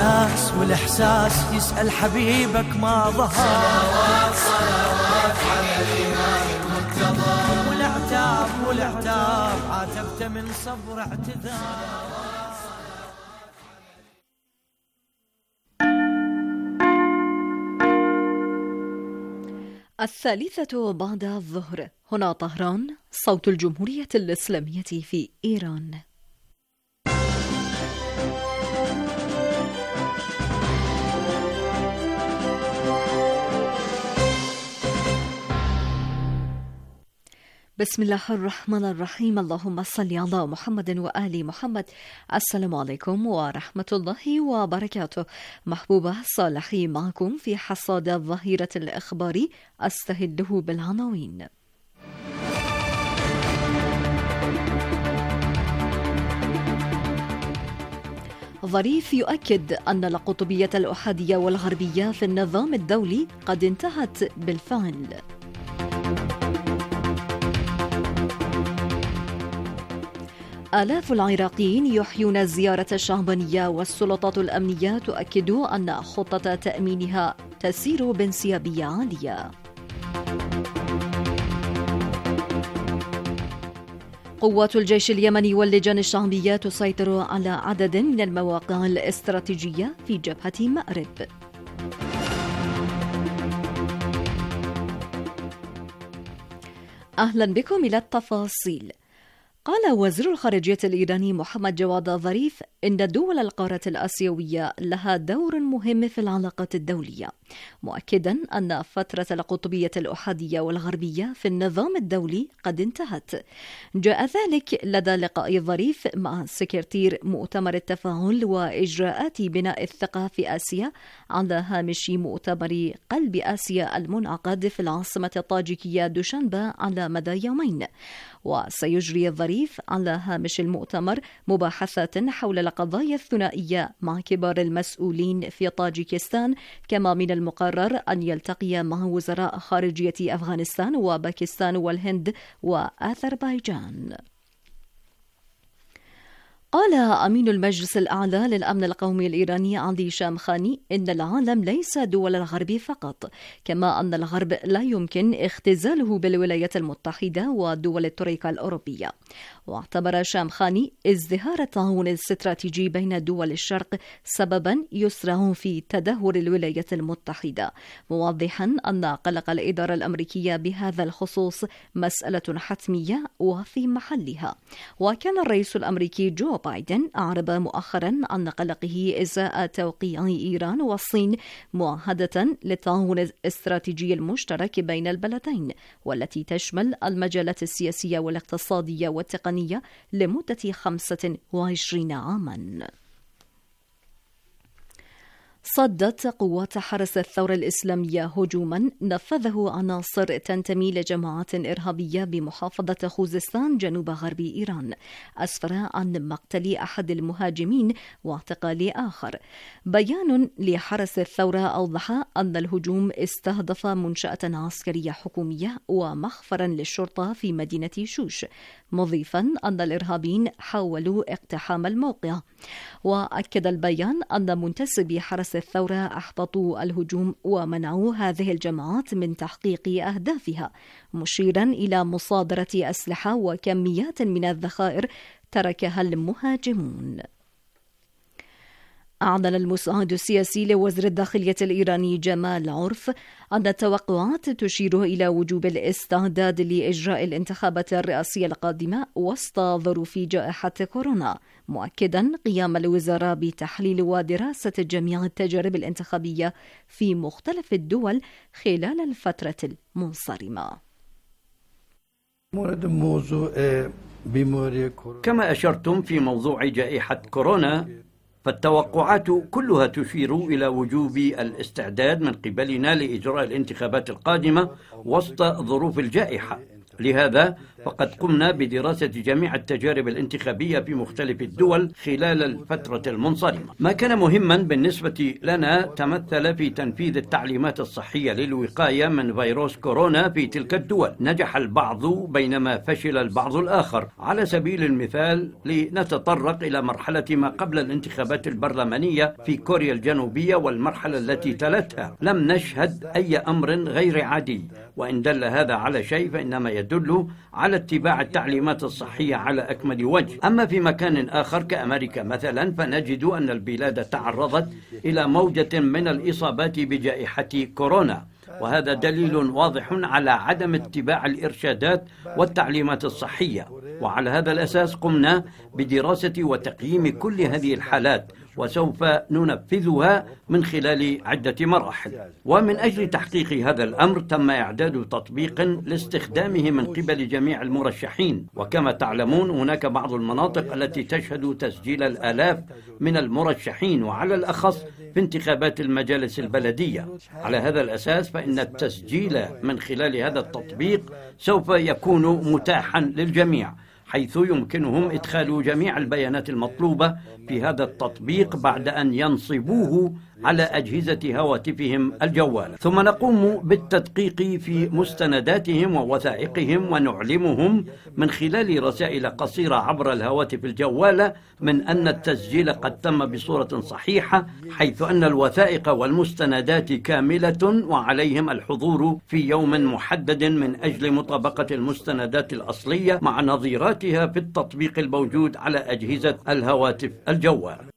الناس والإحساس يسأل حبيبك ما ظهر. صلوات على الإمام المرتضى. والعتاب عاتبت من صبر اعتذار. الثالثة بعد الظهر، هنا طهران، صوت الجمهورية الإسلامية في إيران. بسم الله الرحمن الرحيم. اللهم صل على محمد وآل محمد. السلام عليكم ورحمة الله وبركاته. محبوبة صالحي معكم في حصاد الظهيرة الإخباري، أستهله بالعناوين. ظريف يؤكد أن القطبية الأحادية والغربية في النظام الدولي قد انتهت بالفعل. آلاف العراقيين يحيون الزيارة الشعبانية، والسلطات الأمنية تؤكد أن خطة تأمينها تسير بانسيابية عالية. قوات الجيش اليمني واللجان الشعبية تسيطر على عدد من المواقع الاستراتيجية في جبهة مأرب. أهلا بكم إلى التفاصيل. قال وزير الخارجية الإيراني محمد جواد ظريف إن دول القارة الآسيوية لها دور مهم في العلاقات الدولية، مؤكدا أن فترة القطبية الأحادية والغربية في النظام الدولي قد انتهت. جاء ذلك لدى لقاء ظريف مع سكرتير مؤتمر التفاعل وإجراءات بناء الثقة في آسيا على هامش مؤتمر قلب آسيا المنعقد في العاصمة الطاجيكية دوشنبه على مدى يومين. وسيجري الظريف على هامش المؤتمر مباحثات حول القضايا الثنائية مع كبار المسؤولين في طاجيكستان، كما من المقرر أن يلتقي مع وزراء خارجية أفغانستان وباكستان والهند وأذربيجان. قال أمين المجلس الأعلى للأمن القومي الإيراني علي شامخاني إن العالم ليس دول الغرب فقط، كما أن الغرب لا يمكن اختزاله بالولايات المتحدة ودول الترويكا الأوروبية. واعتبر شامخاني ازدهار التعاون الاستراتيجي بين دول الشرق سببا يسرع في تدهور الولايات المتحدة، موضحا أن قلق الإدارة الأمريكية بهذا الخصوص مسألة حتمية وفي محلها. وكان الرئيس الأمريكي جو بايدن أعرب مؤخرا عن قلقه إزاء توقيع إيران والصين معاهدة للتعاون الاستراتيجي المشترك بين البلدين، والتي تشمل المجالات السياسية والاقتصادية والتقنية لمدة 25 عاما. صدت قوات حرس الثورة الإسلامية هجوما نفذه عناصر تنتمي لجماعات إرهابية بمحافظة خوزستان جنوب غرب إيران، أسفر عن مقتل أحد المهاجمين واعتقال آخر. بيان لحرس الثورة أوضح أن الهجوم استهدف منشأة عسكرية حكومية ومخفرا للشرطة في مدينة شوش، مضيفا أن الإرهابيين حاولوا اقتحام الموقع. وأكد البيان أن منتسبي حرس الثورة أحبطوا الهجوم ومنعوا هذه الجماعات من تحقيق أهدافها، مشيرا إلى مصادرة أسلحة وكميات من الذخائر تركها المهاجمون. أعلن المساعد السياسي لوزير الداخلية الإيراني جمال عرف أن التوقعات تشير إلى وجوب الاستعداد لإجراء الانتخابات الرئاسية القادمة وسط ظروف جائحة كورونا، مؤكدا قيام الوزارة بتحليل ودراسة جميع التجارب الانتخابية في مختلف الدول خلال الفترة المنصرمة. كما أشرتم في موضوع جائحة كورونا، فالتوقعات كلها تشير إلى وجوب الاستعداد من قبلنا لإجراء الانتخابات القادمة وسط ظروف الجائحة. لهذا فقد قمنا بدراسة جميع التجارب الانتخابية في مختلف الدول خلال الفترة المنصرمة. ما كان مهما بالنسبة لنا تمثل في تنفيذ التعليمات الصحية للوقاية من فيروس كورونا في تلك الدول. نجح البعض بينما فشل البعض الآخر. على سبيل المثال، لنتطرق إلى مرحلة ما قبل الانتخابات البرلمانية في كوريا الجنوبية والمرحلة التي تلتها، لم نشهد أي أمر غير عادي، وإن دل هذا على شيء فإنما يدل على اتباع التعليمات الصحية على أكمل وجه. أما في مكان آخر كأمريكا مثلا، فنجد أن البلاد تعرضت إلى موجة من الإصابات بجائحة كورونا، وهذا دليل واضح على عدم اتباع الإرشادات والتعليمات الصحية. وعلى هذا الأساس قمنا بدراسة وتقييم كل هذه الحالات، وسوف ننفذها من خلال عدة مراحل. ومن أجل تحقيق هذا الأمر تم إعداد تطبيق لاستخدامه من قبل جميع المرشحين. وكما تعلمون، هناك بعض المناطق التي تشهد تسجيل الآلاف من المرشحين، وعلى الأخص في انتخابات المجالس البلدية. على هذا الأساس فإن التسجيل من خلال هذا التطبيق سوف يكون متاحا للجميع، حيث يمكنهم إدخال جميع البيانات المطلوبة في هذا التطبيق بعد أن ينصبوه على أجهزة هواتفهم الجوالة، ثم نقوم بالتدقيق في مستنداتهم ووثائقهم، ونعلمهم من خلال رسائل قصيرة عبر الهواتف الجوالة من أن التسجيل قد تم بصورة صحيحة، حيث أن الوثائق والمستندات كاملة، وعليهم الحضور في يوم محدد من أجل مطابقة المستندات الأصلية مع نظيراتها في التطبيق الموجود على أجهزة الهواتف الجوالة.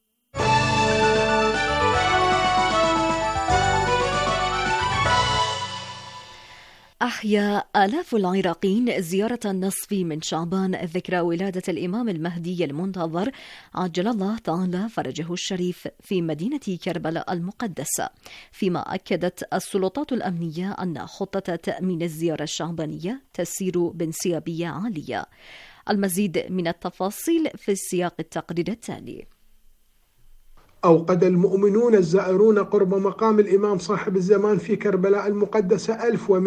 أحيا آلاف العراقيين زيارة النصف من شعبان ذكرى ولادة الإمام المهدي المنتظر عجل الله تعالى فرجه الشريف في مدينة كربلاء المقدسة، فيما أكدت السلطات الأمنية أن خطة تأمين الزيارة الشعبانية تسير بانسيابية عالية. المزيد من التفاصيل في سياق التقرير التالي. أوقد المؤمنون الزائرون قرب مقام الإمام صاحب الزمان في كربلاء المقدسة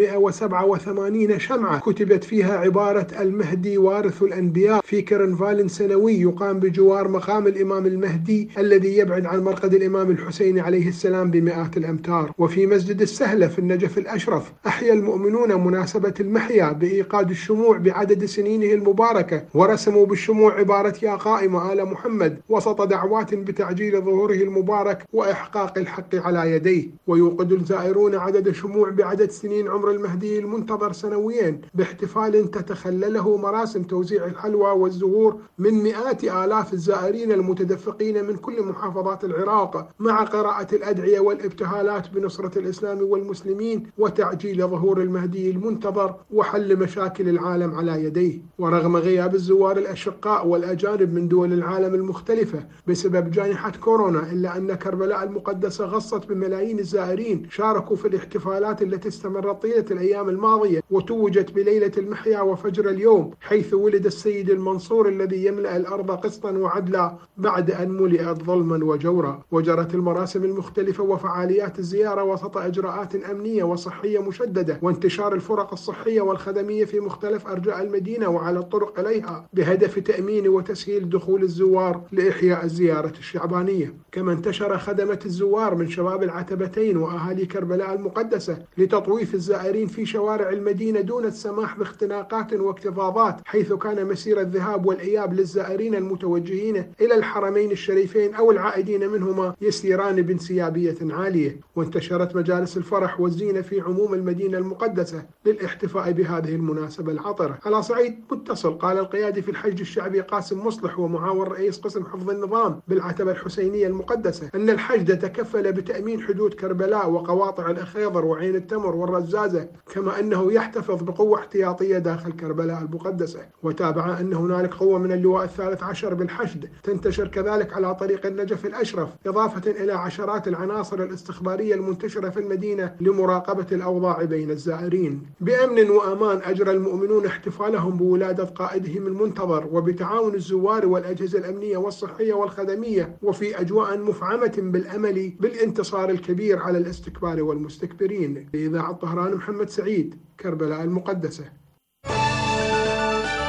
1187 شمعة كتبت فيها عبارة المهدي وارث الأنبياء في كرنفال سنوي يقام بجوار مقام الإمام المهدي الذي يبعد عن مرقد الإمام الحسين عليه السلام بمئات الأمتار. وفي مسجد السهلة في النجف الأشرف أحيا المؤمنون مناسبة المحيا بإيقاد الشموع بعدد سنينه المباركة، ورسموا بالشموع عبارة يا قائم آل محمد وسط دعوات بتعجيل ظهور المبارك وإحقاق الحق على يديه. ويوقد الزائرون عدد شموع بعدد سنين عمر المهدي المنتظر سنويا باحتفال تتخلله مراسم توزيع الحلوى والزهور من مئات آلاف الزائرين المتدفقين من كل محافظات العراق، مع قراءة الأدعية والابتهالات بنصرة الإسلام والمسلمين وتعجيل ظهور المهدي المنتظر وحل مشاكل العالم على يديه. ورغم غياب الزوار الأشقاء والأجانب من دول العالم المختلفة بسبب جائحة كورونا، إلا أن كربلاء المقدسة غصت بملايين الزائرين شاركوا في الاحتفالات التي استمرت طيلة الأيام الماضية، وتوجت بليلة المحيا وفجر اليوم، حيث ولد السيد المنصور الذي يملأ الأرض قسطا وعدلا بعد أن ملئت ظلما وجورا. وجرت المراسم المختلفة وفعاليات الزيارة وسط إجراءات أمنية وصحية مشددة، وانتشار الفرق الصحية والخدمية في مختلف أرجاء المدينة وعلى الطرق إليها، بهدف تأمين وتسهيل دخول الزوار لإحياء الزيارة الشعبانية. كما انتشر خدمة الزوار من شباب العتبتين وأهالي كربلاء المقدسة لتطويف الزائرين في شوارع المدينة دون السماح باختناقات واكتظاظات، حيث كان مسير الذهاب والإياب للزائرين المتوجهين إلى الحرمين الشريفين أو العائدين منهما يسيران بانسيابية عالية. وانتشرت مجالس الفرح والزينة في عموم المدينة المقدسة للاحتفاء بهذه المناسبة العطرة. على صعيد متصل، قال القيادي في الحشد الشعبي قاسم مصلح ومعاون رئيس قسم حفظ النظام بالعتبة الحسينية المقدسة أن الحشد تكفل بتأمين حدود كربلاء وقواطع الأخيضر وعين التمر والرزازة، كما أنه يحتفظ بقوة احتياطية داخل كربلاء المقدسة. وتابع أن هنالك قوة من اللواء 13 بالحشد تنتشر كذلك على طريق النجف الأشرف، إضافة إلى عشرات العناصر الاستخبارية المنتشرة في المدينة لمراقبة الأوضاع بين الزائرين. بأمن وأمان أجرى المؤمنون احتفالهم بولادة قائدهم المنتظر، وبتعاون الزوار والأجهزة الأمنية والصحية والخدمية، وفي أجواء مفعمة بالأمل بالانتصار الكبير على الاستكبار والمستكبرين. لإذاعة طهران، محمد سعيد، كربلاء المقدسة.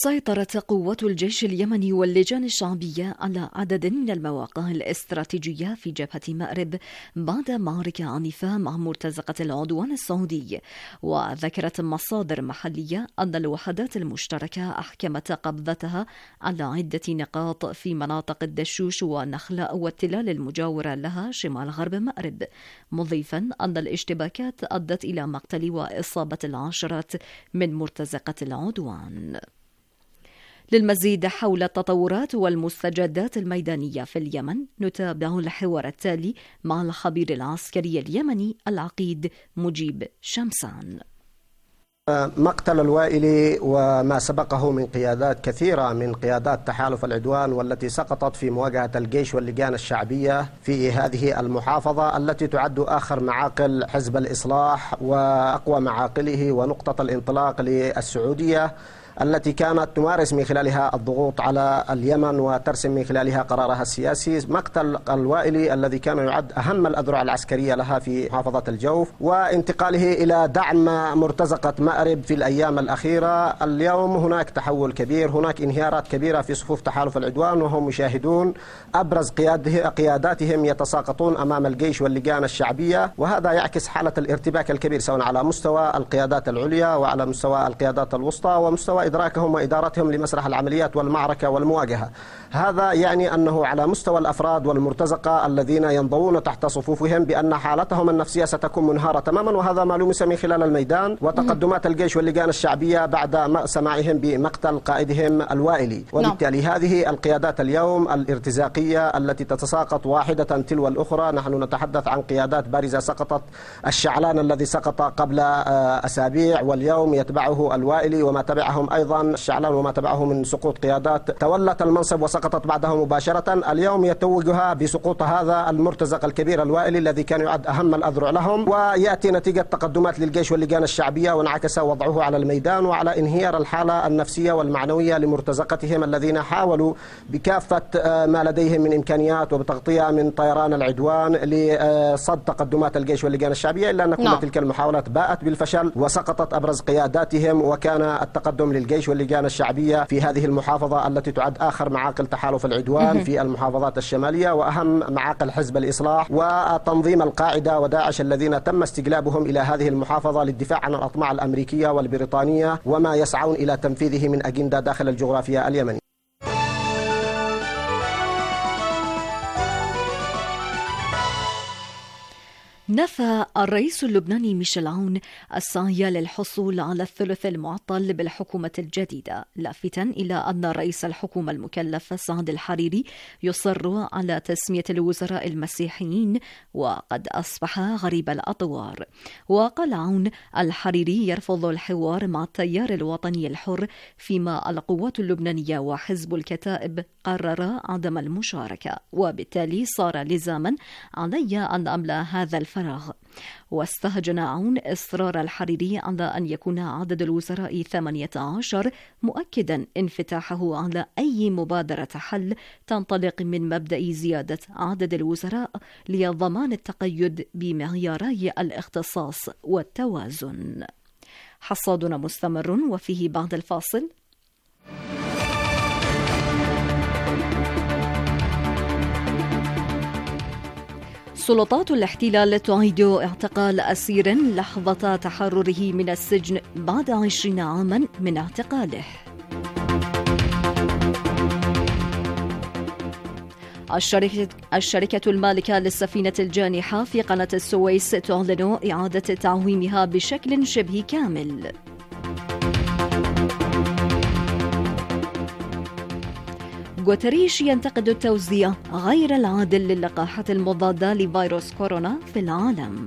سيطرت قوات الجيش اليمني واللجان الشعبية على عدد من المواقع الاستراتيجية في جبهة مأرب بعد معركة عنيفة مع مرتزقة العدوان السعودي. وذكرت مصادر محلية أن الوحدات المشتركة أحكمت قبضتها على عدة نقاط في مناطق الدشوش ونخلاء والتلال المجاورة لها شمال غرب مأرب، مضيفا أن الاشتباكات أدت إلى مقتل وإصابة العشرات من مرتزقة العدوان. للمزيد حول التطورات والمستجدات الميدانية في اليمن نتابع الحوار التالي مع الخبير العسكري اليمني العقيد مجيب شمسان. مقتل الوائلي وما سبقه من قيادات كثيرة من قيادات تحالف العدوان والتي سقطت في مواجهة الجيش واللجان الشعبية في هذه المحافظة التي تعد آخر معاقل حزب الإصلاح وأقوى معاقله ونقطة الانطلاق للسعودية التي كانت تمارس من خلالها الضغوط على اليمن وترسم من خلالها قرارها السياسي. مقتل الوائلي الذي كان يعد أهم الأذرع العسكرية لها في محافظة الجوف وانتقاله إلى دعم مرتزقة مأرب في الأيام الأخيرة. اليوم هناك تحول كبير، هناك انهيارات كبيرة في صفوف تحالف العدوان وهم مشاهدون أبرز قياداتهم يتساقطون أمام الجيش واللجان الشعبية، وهذا يعكس حالة الارتباك الكبير سواء على مستوى القيادات العليا وعلى مستوى القيادات الوسطى ومستوى إدراكهم وإدارتهم لمسرح العمليات والمعركة والمواجهة. هذا يعني أنه على مستوى الأفراد والمرتزقة الذين ينضوون تحت صفوفهم بأن حالتهم النفسية ستكون منهارة تماما، وهذا ما لمس من خلال الميدان وتقدمات الجيش واللجان الشعبية بعد سماعهم بمقتل قائدهم الوائلي. وبالتالي هذه القيادات اليوم الارتزاقية التي تتساقط واحدة تلو الأخرى. نحن نتحدث عن قيادات بارزة سقطت، الشعلان الذي سقط قبل أسابيع واليوم يتبعه الوائلي، وما تبعهم أيضا الشعلان وما تبعه من سقوط قيادات تولت المنصب وسقطت بعده مباشرة. اليوم يتوجها بسقوط هذا المرتزق الكبير الوائلي الذي كان يعد أهم الأذرع لهم، ويأتي نتيجة تقدمات للجيش واللجان الشعبية وانعكس وضعه على الميدان وعلى انهيار الحالة النفسية والمعنوية لمرتزقتهم الذين حاولوا بكافة ما لديهم من إمكانيات وبتغطية من طيران العدوان لصد تقدمات الجيش واللجان الشعبية، إلا أن كل تلك المحاولات باءت بالفشل وسقطت أبرز قياداتهم، وكان التقدم للجيش واللجان الشعبية في هذه المحافظة التي تعد آخر معاقل تحالف العدوان في المحافظات الشمالية وأهم معاقل حزب الإصلاح وتنظيم القاعدة وداعش الذين تم استجلابهم إلى هذه المحافظة للدفاع عن الأطماع الأمريكية والبريطانية وما يسعون إلى تنفيذه من أجندة داخل الجغرافيا اليمنية. نفى الرئيس اللبناني ميشيل عون السعي للحصول على الثلث المعطل بالحكومة الجديدة، لافتا إلى أن رئيس الحكومة المكلف سعد الحريري يصر على تسمية الوزراء المسيحيين وقد أصبح غريب الأطوار. وقال عون الحريري يرفض الحوار مع التيار الوطني الحر، فيما القوات اللبنانية وحزب الكتائب قرر عدم المشاركة، وبالتالي صار لزاما علي أن أملأ هذا الفراغ. واستهجن عون إصرار الحريري على أن يكون عدد الوزراء 18، مؤكدا انفتاحه على أي مبادرة حل تنطلق من مبدأ زيادة عدد الوزراء لضمان التقيد بمعياري الاختصاص والتوازن. حصادنا مستمر وفيه بعد الفاصل. سلطات الاحتلال تعيد اعتقال أسير لحظة تحرره من السجن بعد 20 عاما من اعتقاله. الشركة المالكة للسفينة الجانحة في قناة السويس تعلن إعادة تعويمها بشكل شبه كامل. غوتريش ينتقد التوزيع غير العادل للقاحات المضادة لفيروس كورونا في العالم.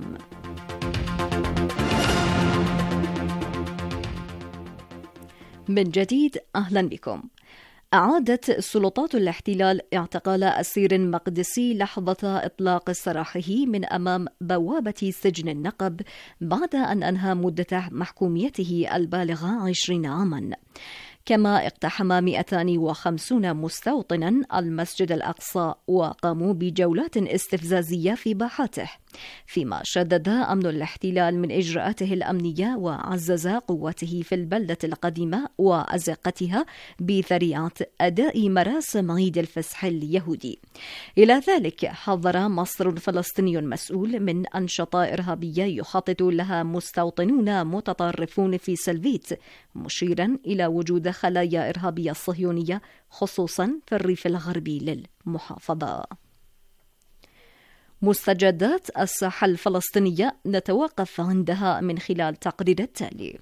من جديد أهلا بكم. أعادت سلطات الاحتلال اعتقال أسير مقدسي لحظة إطلاق سراحه من أمام بوابة سجن النقب بعد أن أنهى مدة محكوميته البالغة 20 عاما. كما اقتحم 250 مستوطنا المسجد الأقصى وقاموا بجولات استفزازية في باحاته. فيما شدد أمن الاحتلال من إجراءاته الأمنية وعزز قوته في البلدة القديمة وأزقتها بذريعة أداء مراسم عيد الفصح اليهودي. إلى ذلك حذر مصدر فلسطيني مسؤول من أنشطة إرهابية يخطط لها مستوطنون متطرفون في سلفيت، مشيرا إلى وجود خلايا إرهابية صهيونية خصوصا في الريف الغربي للمحافظة. مستجدات الساحة الفلسطينية نتوقف عندها من خلال تقرير التالي.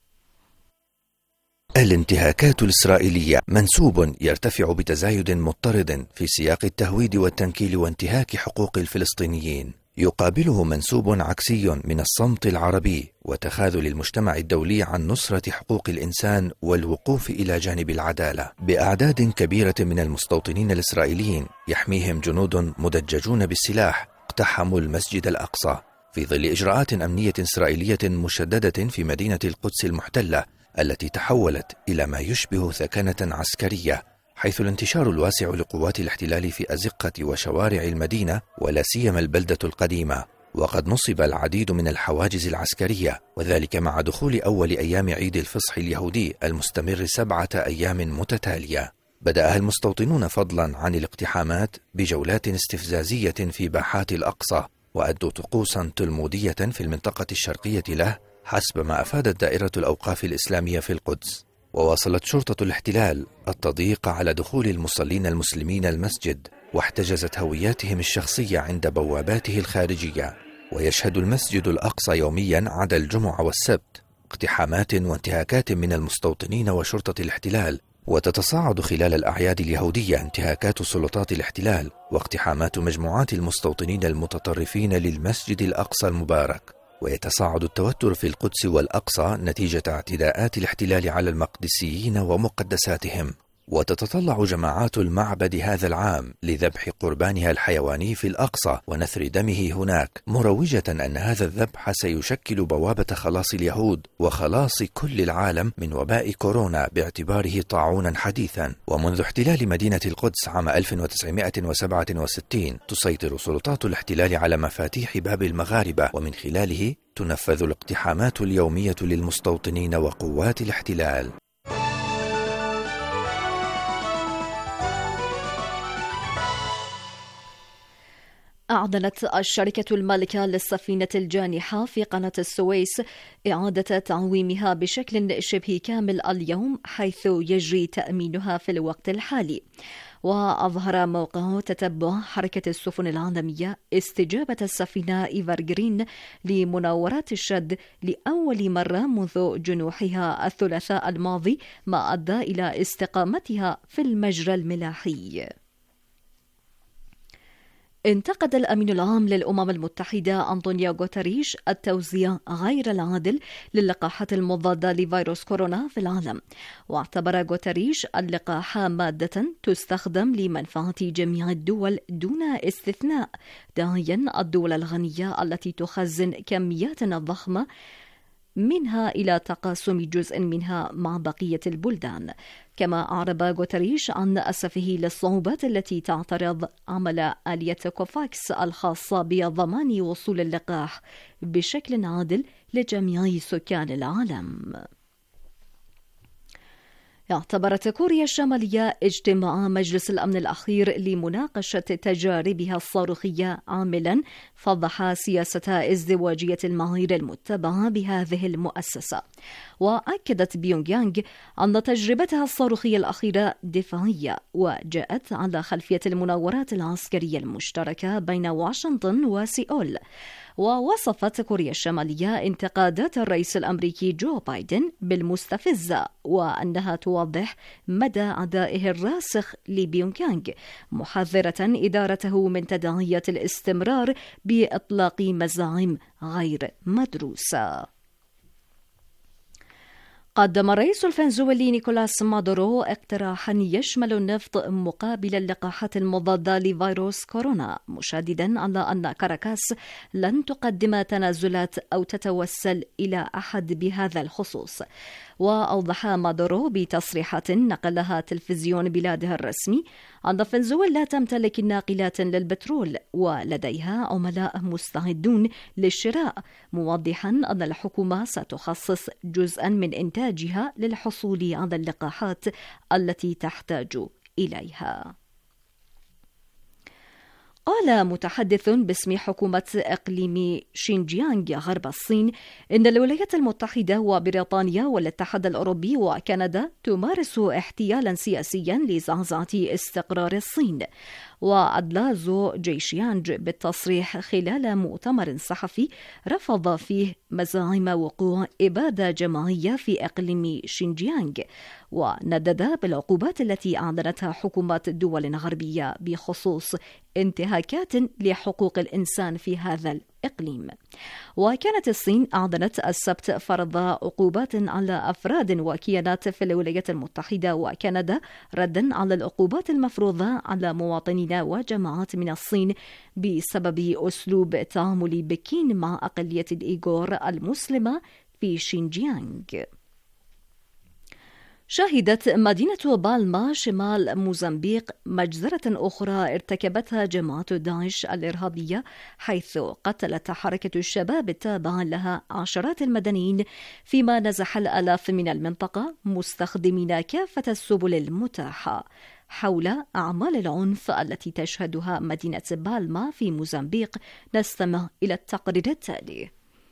الانتهاكات الإسرائيلية منسوب يرتفع بتزايد مضطرد في سياق التهويد والتنكيل وانتهاك حقوق الفلسطينيين، يقابله منسوب عكسي من الصمت العربي وتخاذل المجتمع الدولي عن نصرة حقوق الإنسان والوقوف إلى جانب العدالة، بأعداد كبيرة من المستوطنين الإسرائيليين يحميهم جنود مدججون بالسلاح اقتحموا المسجد الأقصى في ظل إجراءات أمنية إسرائيلية مشددة في مدينة القدس المحتلة التي تحولت إلى ما يشبه ثكنة عسكرية، حيث الانتشار الواسع لقوات الاحتلال في أزقة وشوارع المدينة ولا سيما البلدة القديمة، وقد نصب العديد من الحواجز العسكرية، وذلك مع دخول أول أيام عيد الفصح اليهودي المستمر 7 أيام متتالية. بدأها المستوطنون فضلا عن الاقتحامات بجولات استفزازية في باحات الأقصى، وأدوا طقوسا تلمودية في المنطقة الشرقية له حسب ما أفادت دائرة الأوقاف الإسلامية في القدس. وواصلت شرطة الاحتلال التضييق على دخول المصلين المسلمين المسجد، واحتجزت هوياتهم الشخصية عند بواباته الخارجية. ويشهد المسجد الأقصى يوميا عدا الجمعة والسبت اقتحامات وانتهاكات من المستوطنين وشرطة الاحتلال، وتتصاعد خلال الأعياد اليهودية انتهاكات سلطات الاحتلال واقتحامات مجموعات المستوطنين المتطرفين للمسجد الأقصى المبارك. ويتصاعد التوتر في القدس والأقصى نتيجة اعتداءات الاحتلال على المقدسيين ومقدساتهم، وتتطلع جماعات المعبد هذا العام لذبح قربانها الحيواني في الأقصى ونثر دمه هناك، مروجة أن هذا الذبح سيشكل بوابة خلاص اليهود وخلاص كل العالم من وباء كورونا باعتباره طاعونا حديثا. ومنذ احتلال مدينة القدس عام 1967 تسيطر سلطات الاحتلال على مفاتيح باب المغاربة، ومن خلاله تنفذ الاقتحامات اليومية للمستوطنين وقوات الاحتلال. أعلنت الشركة المالكة للسفينة الجانحة في قناة السويس إعادة تعويمها بشكل شبه كامل اليوم، حيث يجري تأمينها في الوقت الحالي. وأظهر موقع تتبع حركة السفن العالمية استجابة السفينة إيفرغرين لمناورات الشد لأول مرة منذ جنوحها الثلاثاء الماضي، ما أدى إلى استقامتها في المجرى الملاحي. انتقد الأمين العام للأمم المتحدة أنطونيو غوتريش التوزيع غير العادل للقاحات المضادة لفيروس كورونا في العالم، واعتبر غوتريش اللقاح مادة تستخدم لمنفعة جميع الدول دون استثناء، داعيا الدول الغنية التي تخزن كميات ضخمة منها إلى تقاسم جزء منها مع بقية البلدان. كما أعرب غوتريش عن أسفه للصعوبات التي تعترض عمل آلية كوفاكس الخاصة بضمان وصول اللقاح بشكل عادل لجميع سكان العالم. اعتبرت كوريا الشمالية اجتماع مجلس الأمن الأخير لمناقشة تجاربها الصاروخية عاملا فضح سياسة ازدواجية المعايير المتبعة بهذه المؤسسة. وأكدت بيونغ يانغ أن تجربتها الصاروخية الأخيرة دفاعية وجاءت على خلفية المناورات العسكرية المشتركة بين واشنطن وسيول. ووصفت كوريا الشمالية انتقادات الرئيس الأمريكي جو بايدن بالمستفزة، وأنها توضح مدى عدائه الراسخ لبيونغ يانغ، محذرة إدارته من تداعيات الاستمرار بإطلاق مزاعم غير مدروسة. قدم الرئيس الفنزويلي نيكولاس مادورو اقتراحا يشمل النفط مقابل اللقاحات المضادة لفيروس كورونا، مشددا على أن كاراكاس لن تقدم تنازلات أو تتوسل إلى أحد بهذا الخصوص. وأوضح مادورو بتصريحات نقلها تلفزيون بلاده الرسمي أن فنزويلا لا تمتلك ناقلات للبترول ولديها عملاء مستعدون للشراء، موضحا أن الحكومة ستخصص جزءا من إنتاجها للحصول على اللقاحات التي تحتاج إليها. قال متحدث باسم حكومة إقليم شينجيانغ غرب الصين إن الولايات المتحدة وبريطانيا والاتحاد الأوروبي وكندا تمارس احتيالا سياسيا لزعزعة استقرار الصين. وأدلى زو جيشيانج بالتصريح خلال مؤتمر صحفي رفض فيه مزاعم وقوع إبادة جماعية في إقليم شينجيانغ، وندد بالعقوبات التي أعلنتها حكومات دول غربية بخصوص انتهاكات لحقوق الإنسان في هذا الإقليم. وكانت الصين أعلنت السبت فرض عقوبات على أفراد وكيانات في الولايات المتحدة وكندا ردا على العقوبات المفروضة على مواطنين وجماعات من الصين بسبب أسلوب تعامل بكين مع أقلية الإيغور المسلمة في شينجيانغ. شهدت مدينة بالما شمال موزمبيق مجزرة أخرى ارتكبتها جماعة داعش الإرهابية، حيث قتلت حركة الشباب التابعة لها عشرات المدنيين، فيما نزح الآلاف من المنطقة مستخدمين كافة السبل المتاحة. حول أعمال العنف التي تشهدها مدينة بالما في موزمبيق نستمع إلى التقرير التالي.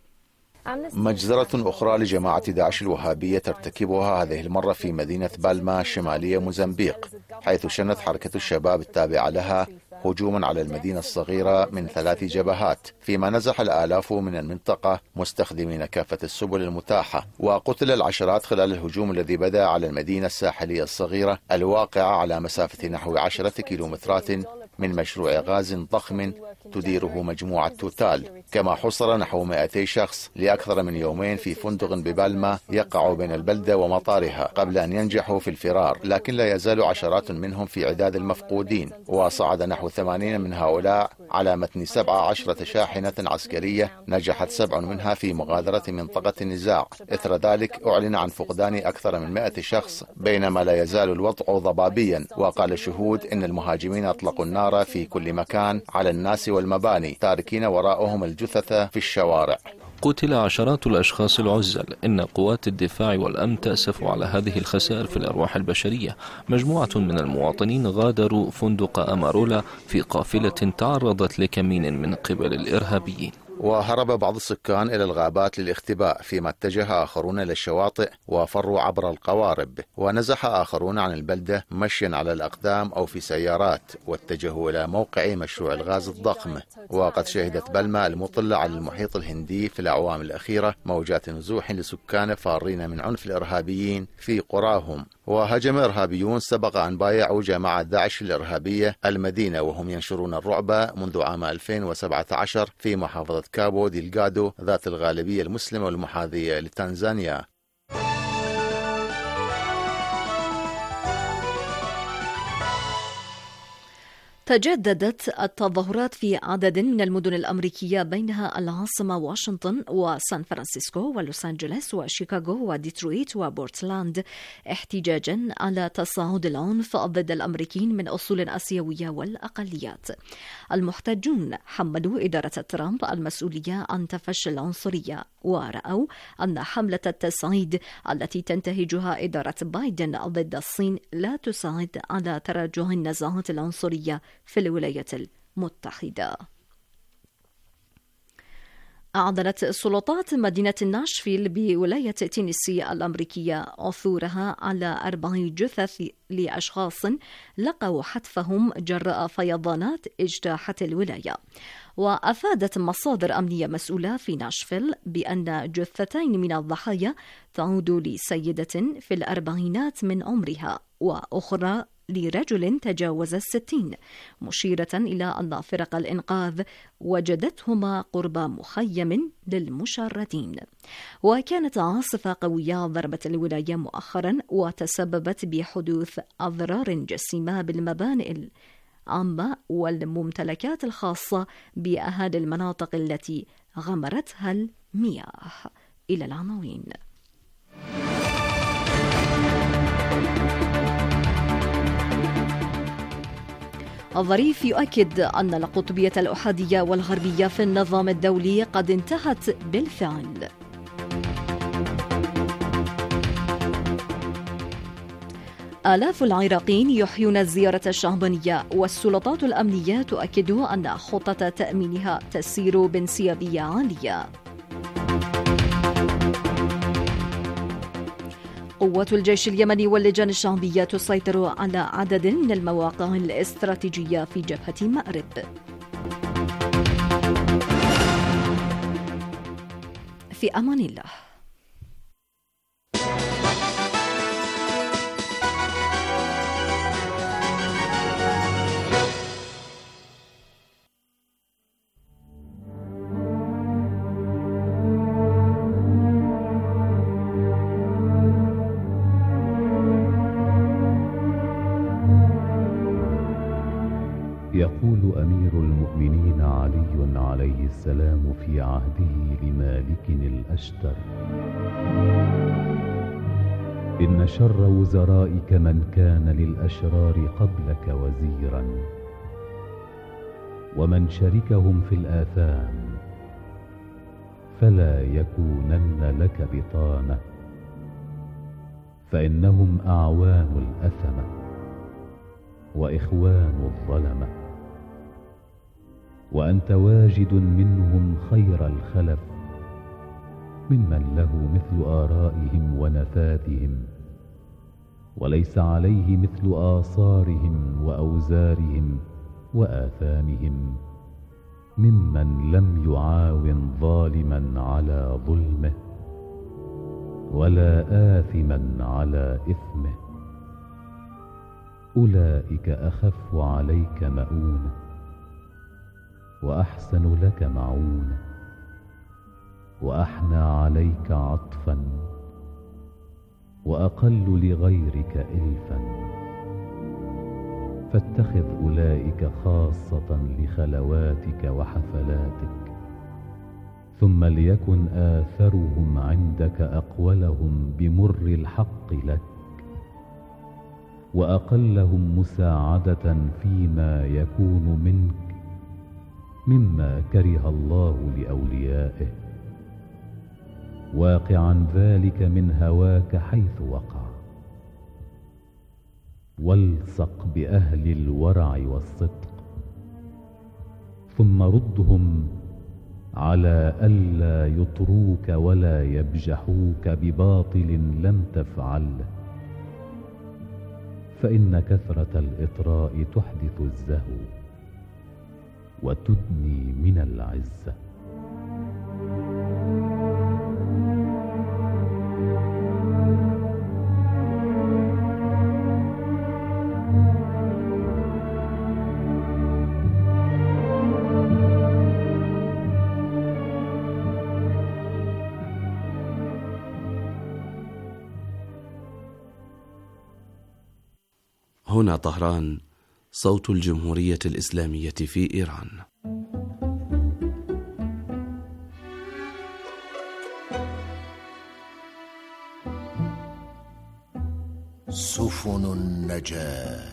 مجزرة أخرى لجماعة داعش الوهابية ترتكبها هذه المرة في مدينة بالما شمالية موزمبيق، حيث شنت حركة الشباب التابعة لها هجوما على المدينة الصغيرة من 3 جبهات، فيما نزح الآلاف من المنطقة مستخدمين كافة السبل المتاحة، وقتل العشرات خلال الهجوم الذي بدأ على المدينة الساحلية الصغيرة الواقعة على مسافة نحو 10 كيلومترات من مشروع غاز ضخم تديره مجموعة توتال. كما حصر نحو 200 شخص لأكثر من يومين في فندق ببالما يقع بين البلدة ومطارها قبل أن ينجحوا في الفرار، لكن لا يزال عشرات منهم في عداد المفقودين. وصعد نحو 80 من هؤلاء على متن 17 شاحنة عسكرية نجحت 7 منها في مغادرة منطقة النزاع. إثر ذلك أعلن عن فقدان أكثر من 100 شخص، بينما لا يزال الوضع ضبابيا. وقال الشهود إن المهاجمين أطلقوا النار في كل مكان على الناس والمباني، تاركين وراءهم الجثث في الشوارع. قتل عشرات الأشخاص العزل. إن قوات الدفاع والأمن تأسف على هذه الخسائر في الأرواح البشرية. مجموعة من المواطنين غادروا فندق أمارولا في قافلة تعرضت لكمين من قبل الإرهابيين. وهرب بعض السكان إلى الغابات للاختباء، فيما اتجه آخرون إلى الشواطئ وفروا عبر القوارب. ونزح آخرون عن البلدة مشيا على الأقدام أو في سيارات، واتجهوا إلى موقع مشروع الغاز الضخم. وقد شهدت بالما المطلة على المحيط الهندي في الأعوام الأخيرة موجات نزوح لسكان فارين من عنف الإرهابيين في قراهم. وهجم إرهابيون سبق أن بايعوا جماعة داعش الإرهابية المدينة وهم ينشرون الرعب منذ عام 2017 في محافظة كابو ديلغادو ذات الغالبية المسلمة والمحاذية لتنزانيا. تجددت التظاهرات في عدد من المدن الأمريكية بينها العاصمة واشنطن وسان فرانسيسكو ولوس أنجلوس وشيكاغو وديترويت وبورتلاند، احتجاجا على تصاعد العنف ضد الأمريكيين من أصول آسيوية والأقليات. المحتجون حملوا إدارة ترامب المسؤولية عن تفشي العنصرية، ورأوا أن حملة التصعيد التي تنتهجها إدارة بايدن ضد الصين لا تساعد على تراجع النزاعات العنصرية في الولايات المتحدة. أعلنت سلطات مدينة ناشفيل بولاية تينيسي الأمريكية عثورها على 4 جثث لأشخاص لقوا حتفهم جراء فيضانات اجتاحت الولاية. وأفادت مصادر أمنية مسؤولة في ناشفيل بأن جثتين من الضحايا تعود لسيدة في الأربعينات من عمرها، وأخرى لرجل تجاوز 60، مشيرة إلى أن فرق الإنقاذ وجدتهما قرب مخيم للمشردين. وكانت عاصفة قوية ضربت الولاية مؤخرا وتسببت بحدوث أضرار جسيمة بالمبانئ العامة والممتلكات الخاصة بأهالي المناطق التي غمرتها المياه. إلى العناوين. الظريف يؤكد أن القطبية الأحادية والغربية في النظام الدولي قد انتهت بالفعل. آلاف العراقيين يحيون الزيارة الشعبانية، والسلطات الأمنية تؤكد أن خطة تأمينها تسير بانسيابية عالية. قوات الجيش اليمني واللجان الشعبية تسيطر على عدد من المواقع الاستراتيجية في جبهة مأرب. في أمان الله. يقول أمير المؤمنين علي عليه السلام في عهده لمالك الأشتر: إن شر وزرائك من كان للأشرار قبلك وزيرا، ومن شركهم في الآثام فلا يكونن لك بطانة، فإنهم أعوان الأثمة وإخوان الظلمة، وأنت واجد منهم خير الخلف، ممن له مثل آرائهم ونفاذهم، وليس عليه مثل آثارهم وأوزارهم وآثامهم، ممن لم يعاون ظالما على ظلمه ولا آثما على إثمه. أولئك أخف عليك مؤونة وأحسن لك معونة وأحنى عليك عطفا وأقل لغيرك إلفا، فاتخذ أولئك خاصة لخلواتك وحفلاتك، ثم ليكن آثرهم عندك أقولهم بمر الحق لك، وأقلهم مساعدة فيما يكون منك مما كره الله لأوليائه، واقعا ذلك من هواك حيث وقع. والصق بأهل الورع والصدق، ثم ردهم على ألا يطروك ولا يبجحوك بباطل لم تفعله، فإن كثرة الإطراء تحدث الزهو وتدني من العزة. هنا طهران، صوت الجمهورية الإسلامية في إيران. سفن النجاة.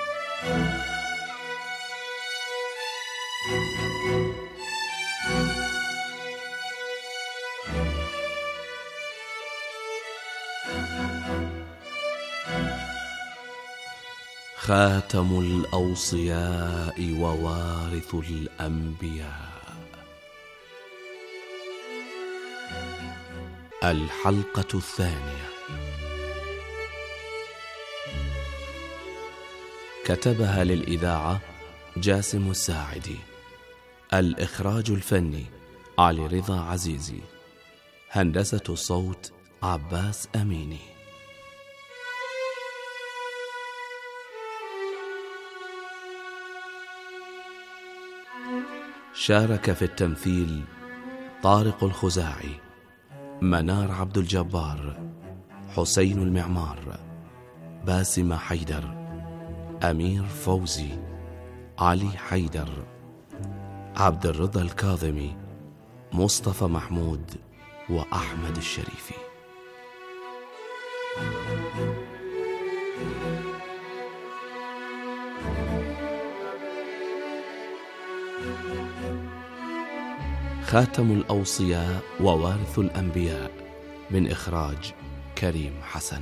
خاتم الأوصياء ووارث الأنبياء. الحلقة الثانية. كتبها للإذاعة جاسم الساعدي. الإخراج الفني علي رضا عزيزي. هندسة الصوت عباس أميني. شارك في التمثيل طارق الخزاعي، منار عبد الجبار، حسين المعمار، باسم حيدر، أمير فوزي، علي حيدر، عبد الرضا الكاظمي، مصطفى محمود، وأحمد الشريفي. خاتم الأوصياء ووارث الأنبياء، من إخراج كريم حسن.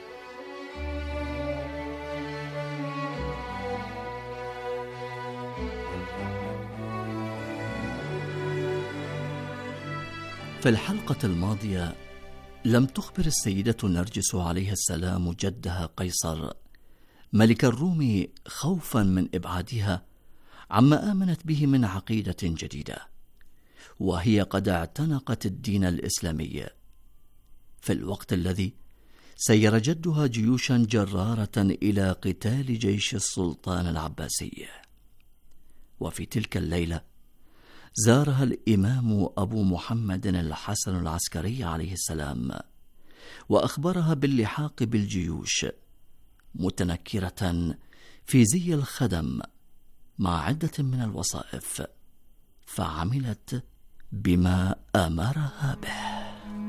في الحلقة الماضية لم تخبر السيدة نرجس عليه السلام جدها قيصر ملك الروم خوفا من إبعادها عما آمنت به من عقيدة جديدة، وهي قد اعتنقت الدين الإسلامي، في الوقت الذي سير جدها جيوشا جرارة إلى قتال جيش السلطان العباسي. وفي تلك الليلة زارها الإمام أبو محمد الحسن العسكري عليه السلام، وأخبرها باللحاق بالجيوش متنكرة في زي الخدم مع عدة من الوصائف، فعملت بما أمرها به.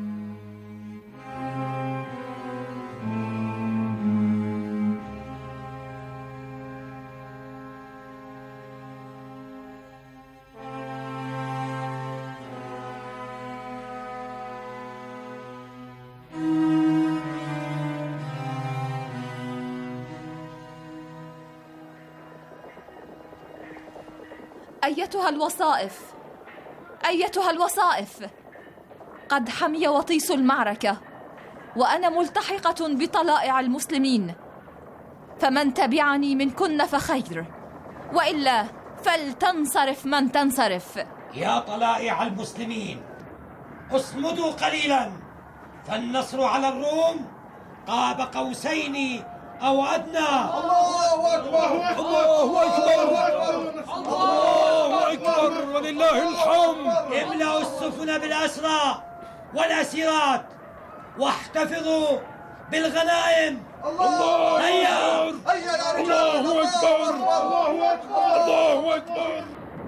أيتها الوصائف، قد حمي وطيس المعركة، وأنا ملتحقة بطلائع المسلمين، فمن تبعني منكن فخير، وإلا فلتنصرف من تنصرف. يا طلائع المسلمين، اصمدوا قليلا، فالنصر على الروم قاب قوسين أو أدنى. الله أكبر، الله أكبر، الله أكبر، ولله الحمد. املأوا السفن بالأسرى والأسيرات، واحتفظوا بالغنائم. الله هيا أكبر، الله أكبر، الله أكبر، الله أكبر.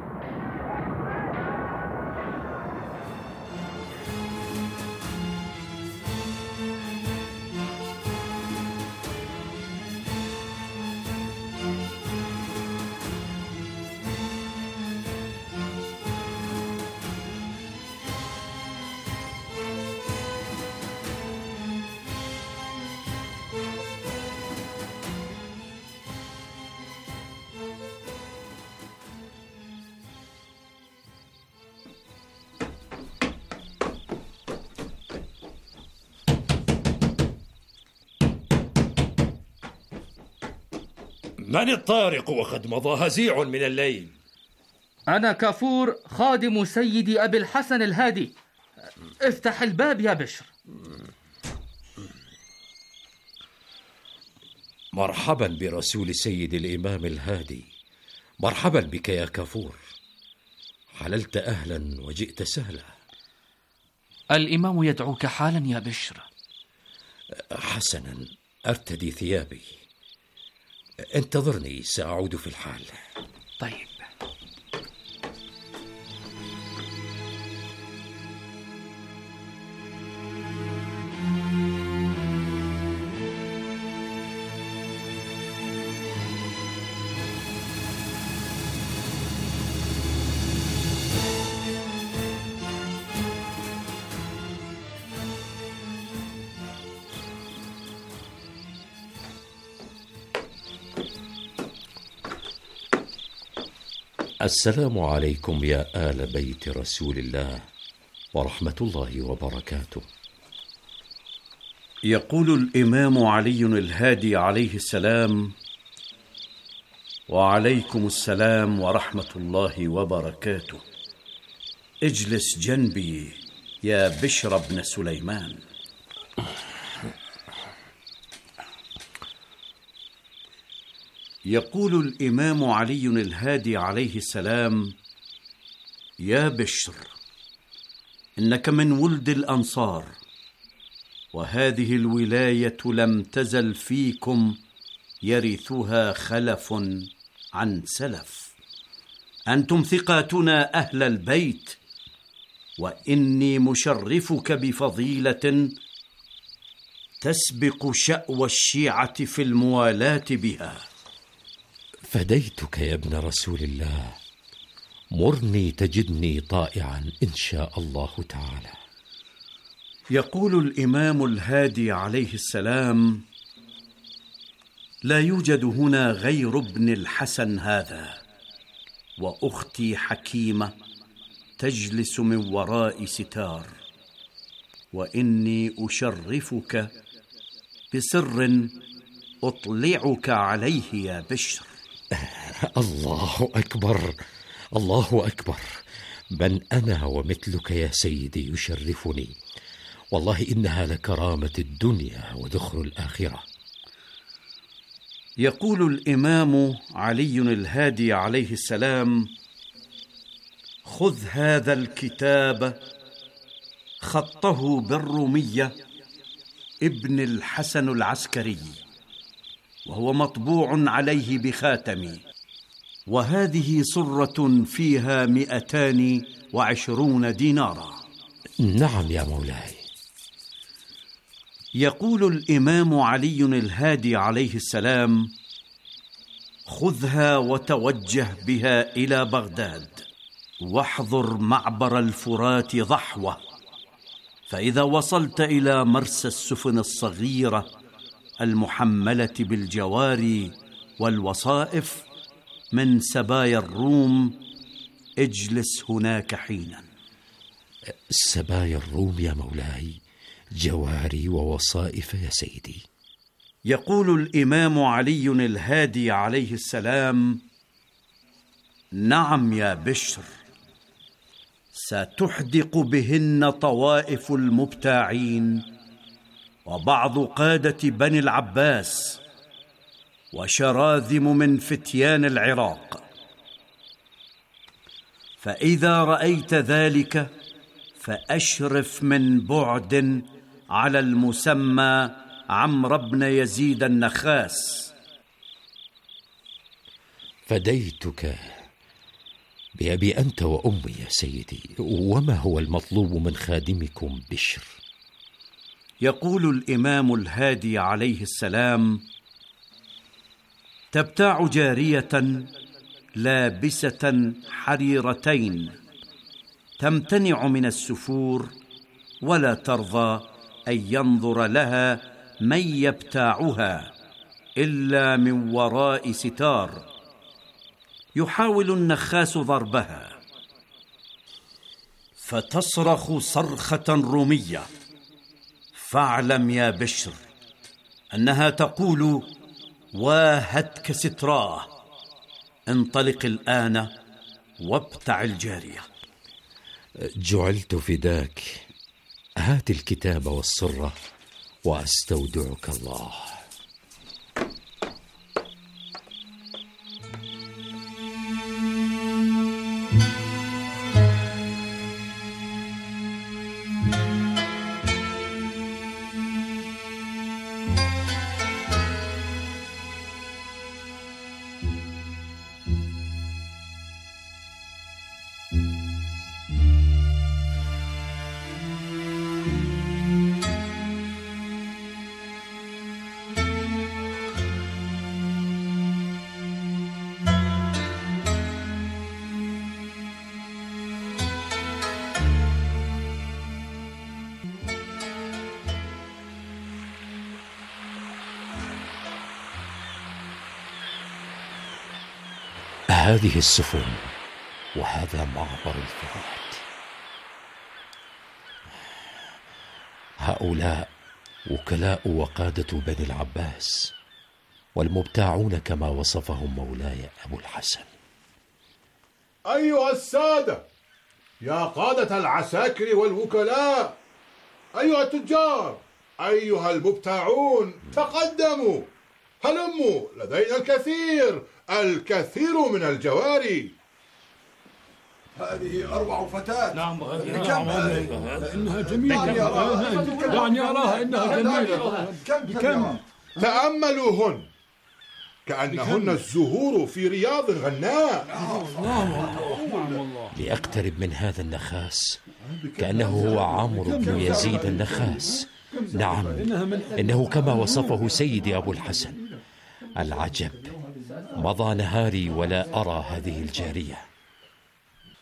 من الطارق وقد مضى هزيع من الليل؟ أنا كافور خادم سيدي أبي الحسن الهادي. افتح الباب يا بشر. مرحبا برسول سيد الإمام الهادي، مرحبا بك يا كافور، حللت أهلا وجئت سهلا. الإمام يدعوك حالا يا بشر. حسنا، أرتدي ثيابي، انتظرني سأعود في الحال. طيب. السلام عليكم يا آل بيت رسول الله ورحمة الله وبركاته. يقول الإمام علي الهادي عليه السلام: وعليكم السلام ورحمة الله وبركاته. اجلس جنبي يا بشر بن سليمان. يقول الإمام علي الهادي عليه السلام: يا بشر، إنك من ولد الأنصار، وهذه الولاية لم تزل فيكم يرثها خلف عن سلف. أنتم ثقاتنا أهل البيت، وإني مشرفك بفضيلة تسبق شأوى الشيعة في الموالاة بها. فديتك يا ابن رسول الله، مرني تجدني طائعا إن شاء الله تعالى. يقول الإمام الهادي عليه السلام: لا يوجد هنا غير ابن الحسن هذا، وأختي حكيمة تجلس من وراء ستار، وإني أشرفك بسر أطلعك عليه يا بشر. الله أكبر، الله أكبر. من أنا ومثلك يا سيدي يشرفني، والله إنها لكرامة الدنيا وذخر الآخرة. يقول الإمام علي الهادي عليه السلام: خذ هذا الكتاب، خطه بالرومية ابن الحسن العسكري، وهو مطبوع عليه بخاتمي، وهذه صرة فيها 220 دينارا. نعم يا مولاي. يقول الإمام علي الهادي عليه السلام: خذها وتوجه بها إلى بغداد، واحضر معبر الفرات ضحوة، فإذا وصلت إلى مرسى السفن الصغيرة المحملة بالجواري والوصائف من سبايا الروم، اجلس هناك حينا. سبايا الروم يا مولاي، جواري ووصائف يا سيدي. يقول الإمام علي الهادي عليه السلام: نعم يا بشر، ستحدق بهن طوائف المبتاعين وبعض قادة بني العباس وشراذم من فتيان العراق، فإذا رأيت ذلك فأشرف من بعد على المسمى عمرو بن يزيد النخاس. فديتك بأبي أنت وأمي يا سيدي. وما هو المطلوب من خادمكم بشر؟ يقول الإمام الهادي عليه السلام: تبتاع جارية لابسة حريرتين، تمتنع من السفور ولا ترضى أن ينظر لها من يبتاعها إلا من وراء ستار، يحاول النخاس ضربها فتصرخ صرخة رومية، فاعلم يا بشر أنها تقول: واهتك ستراه، انطلق الآن وابتع الجارية. جعلت فداك، هات الكتاب والسرة وأستودعك الله. هذه السفن وهذا معبر الفرات. هؤلاء وكلاء وقادة بني العباس والمبتاعون كما وصفهم مولاي أبو الحسن. أيها السادة، يا قادة العساكر والوكلاء، أيها التجار، أيها المبتاعون، تقدموا، هلموا، لدينا الكثير من الجواري. هذه أروع فتاة. نعم، إنها جميلة. دعني أراها، إنها جميلة. كم؟ تأملوهن، كأنهن الزهور في رياض غناء. لأقترب من هذا النخاس، كأنه هو عمرو بن يزيد النخاس. نعم، إنه كما وصفه سيدي أبو الحسن. العجب، مضى نهاري ولا أرى هذه الجارية.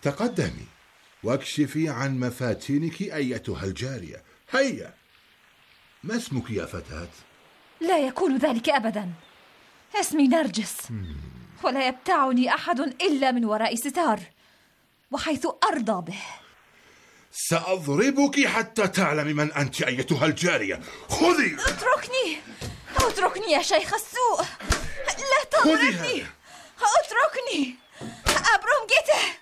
تقدمي واكشفي عن مفاتنك أيتها الجارية. هيا، ما اسمك يا فتاة؟ لا يكون ذلك أبدا. اسمي نرجس، ولا يبتعني أحد إلا من وراء ستار وحيث أرضى به. سأضربك حتى تعلمي من أنت أيتها الجارية. خذي. اتركني يا شيخ السوء، لا تضربني. اتركني. أبرمجته.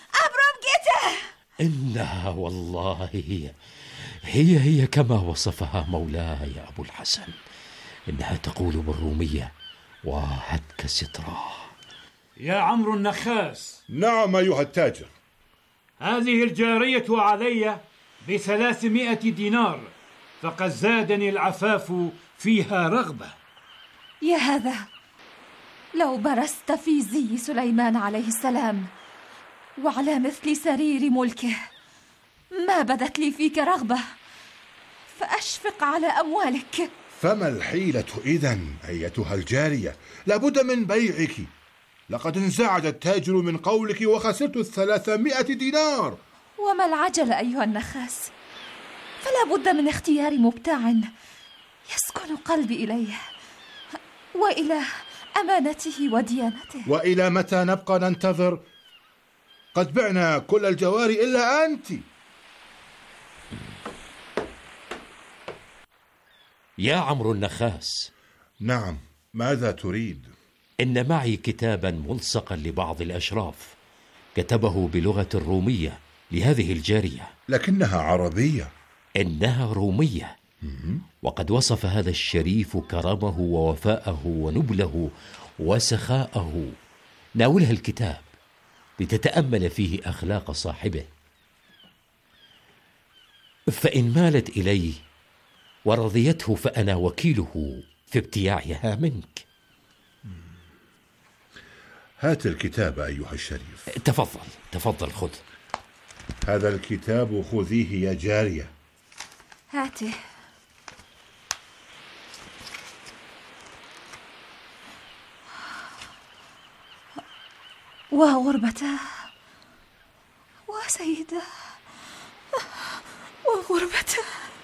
إنها والله هي كما وصفها مولاي أبو الحسن. إنها تقول بالرومية: وهتك ستراه. يا عمرو النخاس. نعم أيها التاجر. هذه الجارية علي ب300 دينار، فقد زادني العفاف فيها رغبة. يا هذا، لو برزت في زي سليمان عليه السلام وعلى مثل سرير ملكه ما بدت لي فيك رغبة، فأشفق على أموالك. فما الحيلة إذن أيتها الجارية؟ لابد من بيعك. لقد انزعج التاجر من قولك وخسرت 300 دينار. وما العجل أيها النخاس؟ فلا بد من اختيار مبتاع يسكن قلبي إليه وإلى أمانته وديانته. وإلى متى نبقى ننتظر؟ قد بعنا كل الجواري إلا أنت. يا عمرو النخاس. نعم، ماذا تريد؟ إن معي كتابا ملصقا لبعض الأشراف كتبه بلغة الرومية لهذه الجارية. لكنها عربية. إنها رومية. وقد وصف هذا الشريف كرمه ووفاءه ونبله وسخاءه. ناولها الكتاب لتتأمل فيه أخلاق صاحبه، فإن مالت إليه ورضيته فأنا وكيله في ابتياعها منك. هات الكتاب أيها الشريف. تفضل خذ. هذا الكتاب خذيه يا جارية. هاته. وغربته وسيده وغربته.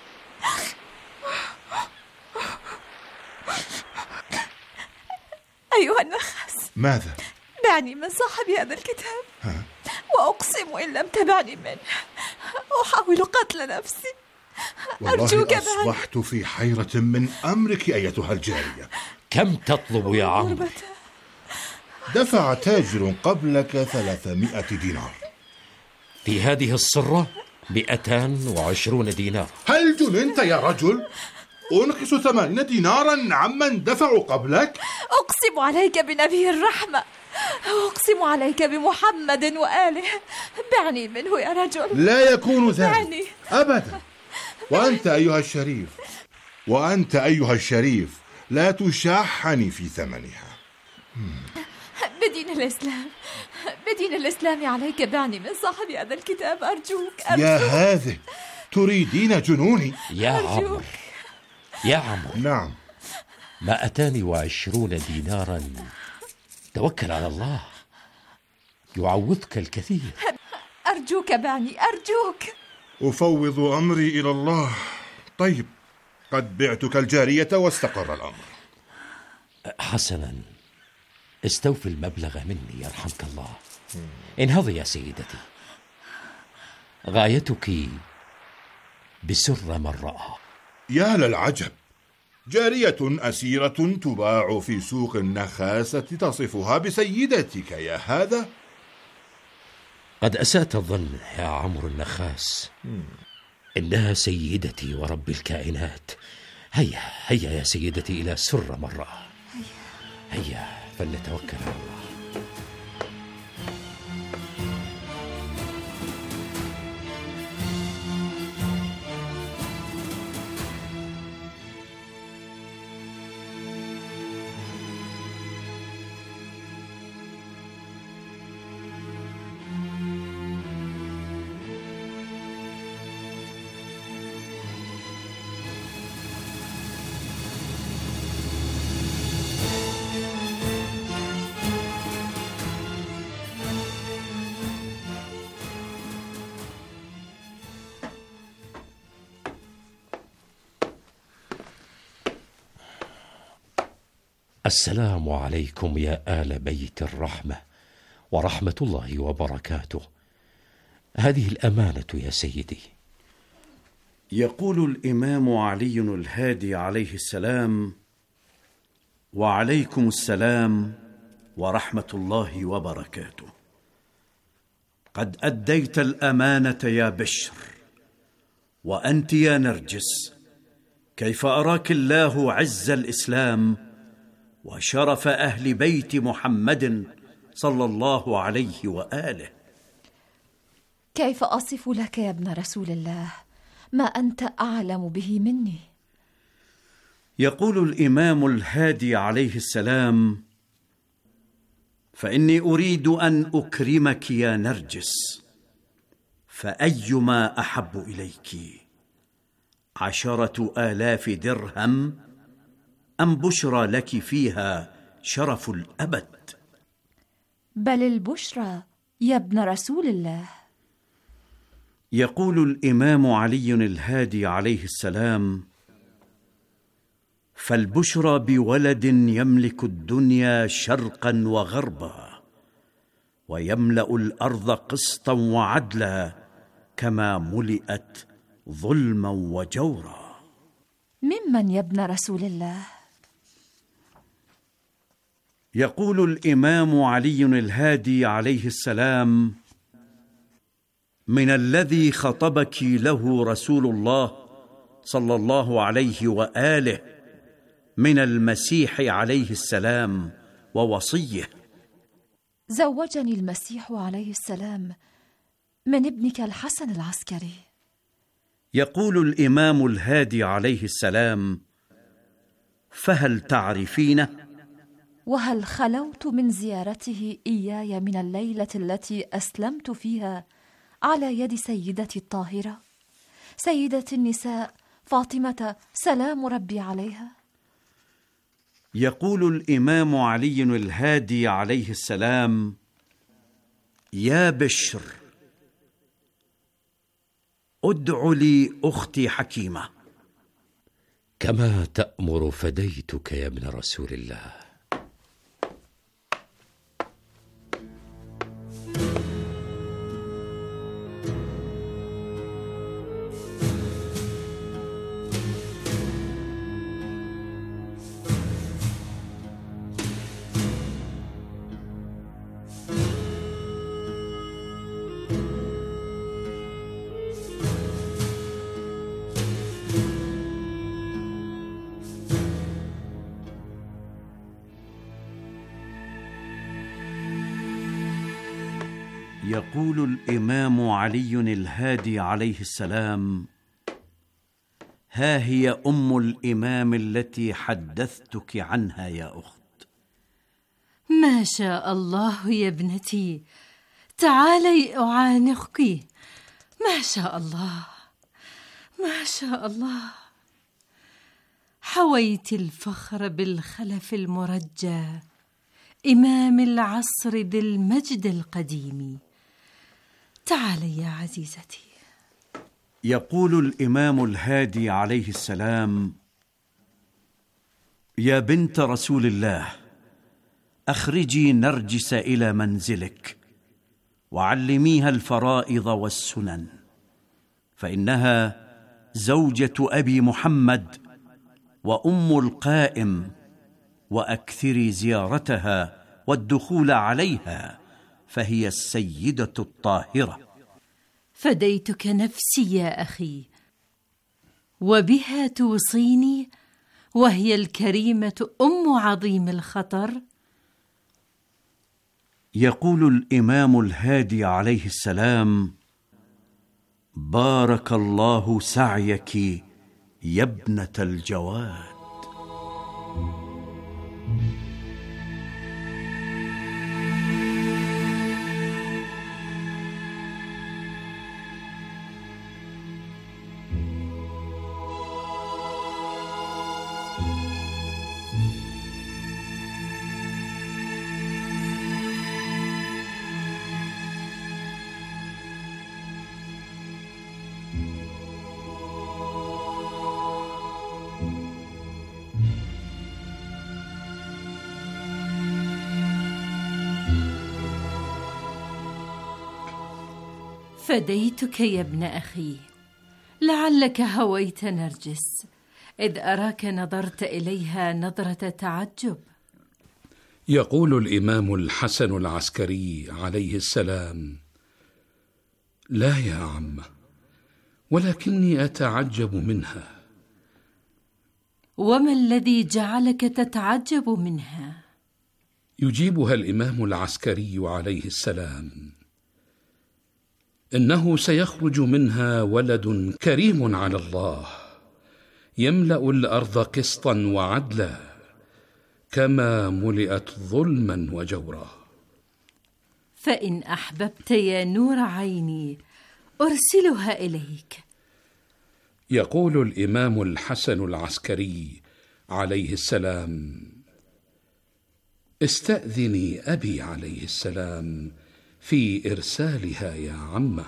أيها النخاس. ماذا؟ دعني من صاحب هذا الكتاب. وأقسم إن لم تبعني منه أحاول قتل نفسي. والله أصبحت في حيرة من أمرك أيتها الجارية. كم تطلب يا عمرو؟ دفع تاجر قبلك 300 دينار. في هذه الصرة 220 دينار. هل جننت يا رجل؟ أنقص 80 دينارا عمن دفعوا قبلك؟ أقسم عليك بنبي الرحمة، أقسم عليك بمحمد وآله، بعني منه يا رجل. لا يكون ذلك أبدا. وأنت أيها الشريف لا تشاحني في ثمنها. بدين الإسلام عليك، بعني من صاحب هذا الكتاب أرجوك. يا هذه تريدين جنوني؟ يا عمرو. نعم. 220 دينارا. توكل على الله يعوضك الكثير. أرجوك بعني، أرجوك. أفوض أمري إلى الله. طيب، قد بعتك الجارية واستقر الأمر. حسنا، استوفي المبلغ مني يرحمك الله. انهضي يا سيدتي. غايتك بسر من رأى. يا للعجب، جارية أسيرة تباع في سوق النخاسة تصفها بسيدتك يا هذا؟ قد أسأت الظن يا عمرو النخاس. إنها سيدتي ورب الكائنات. هيا يا سيدتي إلى سر من رأى. هيا فلنتوكل على الله. السلام عليكم يا آل بيت الرحمة ورحمة الله وبركاته. هذه الأمانة يا سيدي. يقول الإمام علي الهادي عليه السلام: وعليكم السلام ورحمة الله وبركاته. قد أديت الأمانة يا بشر، وأنت يا نرجس، كيف أراك الله عز الإسلام وشرف أهل بيت محمد صلى الله عليه وآله. كيف أصف لك يا ابن رسول الله ما أنت أعلم به مني؟ يقول الإمام الهادي عليه السلام: فإني أريد أن أكرمك يا نرجس، فأيما أحب إليك، 10,000 درهم أم بشرى لك فيها شرف الأبد؟ بل البشرى يا ابن رسول الله. يقول الإمام علي الهادي عليه السلام: فالبشرى بولد يملك الدنيا شرقا وغربا، ويملأ الأرض قسطا وعدلا، كما ملئت ظلما وجورا. ممن يا ابن رسول الله؟ يقول الإمام علي الهادي عليه السلام: من الذي خطبك له رسول الله صلى الله عليه وآله من المسيح عليه السلام ووصيه. زوجني المسيح عليه السلام من ابنك الحسن العسكري. يقول الإمام الهادي عليه السلام: فهل تعرفينه؟ وهل خلوت من زيارته إياي من الليلة التي أسلمت فيها على يد سيدتي الطاهرة سيدة النساء فاطمة سلام ربي عليها؟ يقول الإمام علي الهادي عليه السلام: يا بشر، ادع لي أختي حكيمة. كما تأمر فديتك يا ابن رسول الله. يقول الإمام علي الهادي عليه السلام: ها هي أم الإمام التي حدثتك عنها يا أخت. ما شاء الله يا ابنتي، تعالي أعانقك. ما شاء الله، ما شاء الله، حويت الفخر بالخلف المرجى، إمام العصر ذي المجد القديم. تعالي يا عزيزتي. يقول الإمام الهادي عليه السلام: يا بنت رسول الله، أخرجي نرجس إلى منزلك وعلميها الفرائض والسنن، فإنها زوجة أبي محمد وأم القائم، وأكثري زيارتها والدخول عليها، فهي السيدة الطاهرة. فديتك نفسي يا أخي، وبها توصيني وهي الكريمة أم عظيم الخطر. يقول الإمام الهادي عليه السلام: بارك الله سعيك يا ابنة الجواد. فديتك يا ابن أخي، لعلك هويت نرجس إذ أراك نظرت إليها نظرة تعجب. يقول الإمام الحسن العسكري عليه السلام: لا يا عم، ولكني أتعجب منها. وما الذي جعلك تتعجب منها؟ يجيبها الإمام العسكري عليه السلام: إنه سيخرج منها ولد كريم على الله، يملأ الأرض قسطا وعدلا كما ملئت ظلما وجورا. فإن أحببت يا نور عيني أرسلها إليك. يقول الإمام الحسن العسكري عليه السلام: استأذني أبي عليه السلام في إرسالها يا عمه.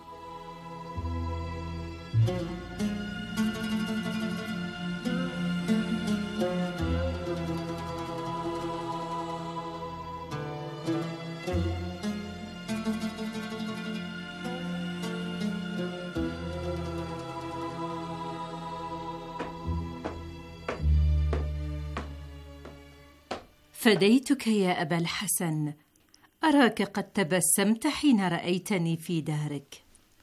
فديتك يا أبا الحسن، أراك قد تبسمت حين رأيتني في دارك.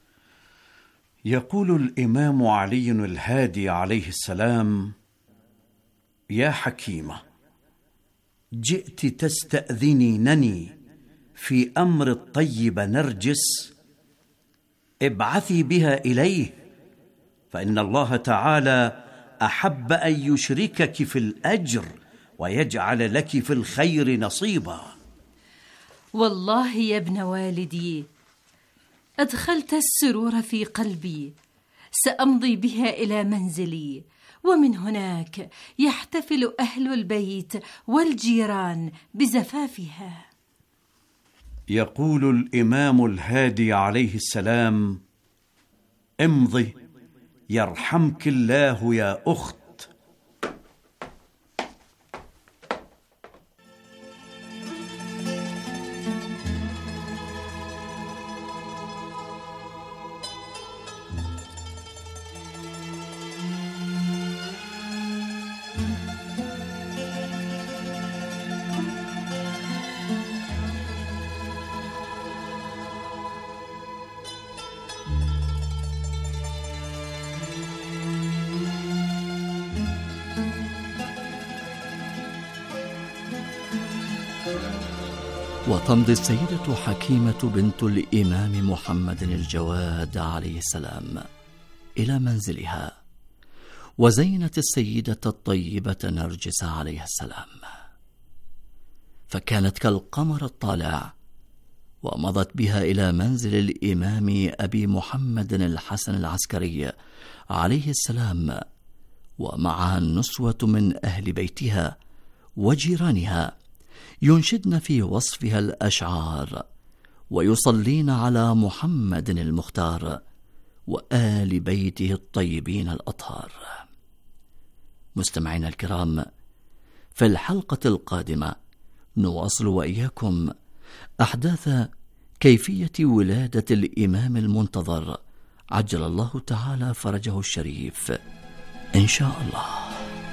يقول الإمام علي الهادي عليه السلام: يا حكيمة، جئت تستأذنينني في أمر الطيب نرجس، ابعثي بها إليه، فإن الله تعالى أحب أن يشركك في الأجر ويجعل لك في الخير نصيبا. والله يا ابن والدي أدخلت السرور في قلبي، سأمضي بها إلى منزلي، ومن هناك يحتفل أهل البيت والجيران بزفافها. يقول الإمام الهادي عليه السلام: امضي يرحمك الله يا أخت. وتمضي السيدة حكيمة بنت الإمام محمد الجواد عليه السلام إلى منزلها، وزينت السيدة الطيبة نرجس عليها السلام، فكانت كالقمر الطالع، ومضت بها إلى منزل الإمام أبي محمد الحسن العسكري عليه السلام، ومعها النسوة من أهل بيتها وجيرانها ينشدن في وصفها الأشعار، ويصلين على محمد المختار وآل بيته الطيبين الأطهار. مستمعينا الكرام، في الحلقة القادمة نواصل وإياكم أحداث كيفية ولادة الإمام المنتظر عجل الله تعالى فرجه الشريف إن شاء الله.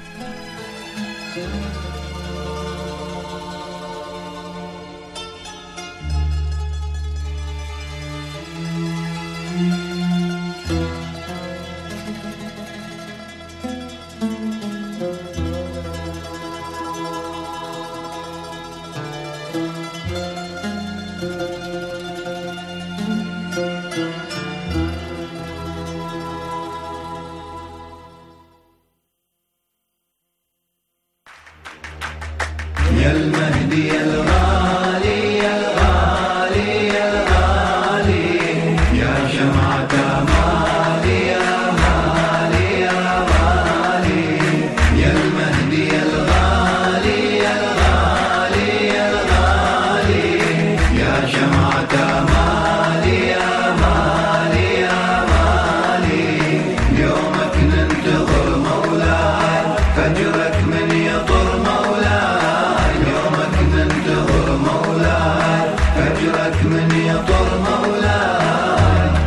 يا المهدي يا الغالي يا الغالي يا الغالي، يا شمعة مالي يا مالي يا مالي، يا المهدي يا الغالي يا الغالي يا الغالي، يا شمعة مالي يا مالي يا مالي، يومك ننتظر مولاي، فجرك من يطر مولاي، يومك ننتظر مولاي، فجرك من يطر مولاي.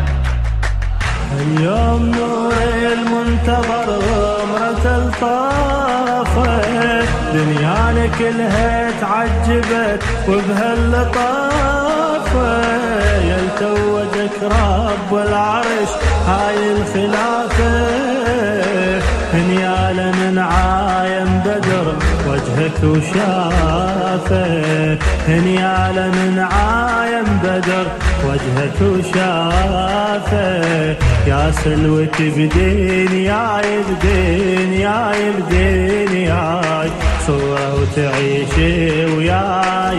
عجبت وبهاللطافة يلتوجك رب العرش هاي الخلافة هنيال من عايم بدر وجهك وشافه هنيال من عايم بدر وجهك وشافه يا سلوتي بدين يا يبدين يا يبدين ياي صورة وتعيشي وياي